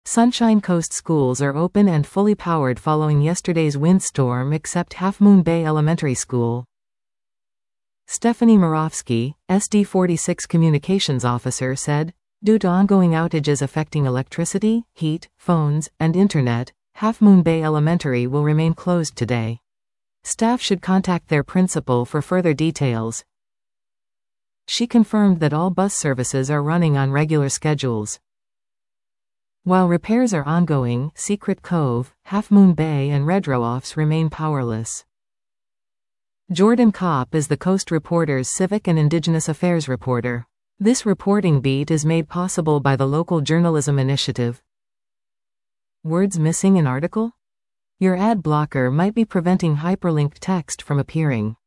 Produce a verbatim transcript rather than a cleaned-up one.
Sunshine Coast schools are open and fully powered following yesterday's windstorm except Half Moon Bay Elementary School. Stephanie Moravsky, S D forty-six communications officer, said, due to ongoing outages affecting electricity, heat, phones, and internet, Half Moon Bay Elementary will remain closed today. Staff should contact their principal for further details. She confirmed that all bus services are running on regular schedules. While repairs are ongoing, Secret Cove, Half Moon Bay and Redrow-offs remain powerless. Jordan Kopp is the Coast Reporter's Civic and Indigenous Affairs reporter. This reporting beat is made possible by the Local Journalism Initiative. Words missing in article? Your ad blocker might be preventing hyperlinked text from appearing.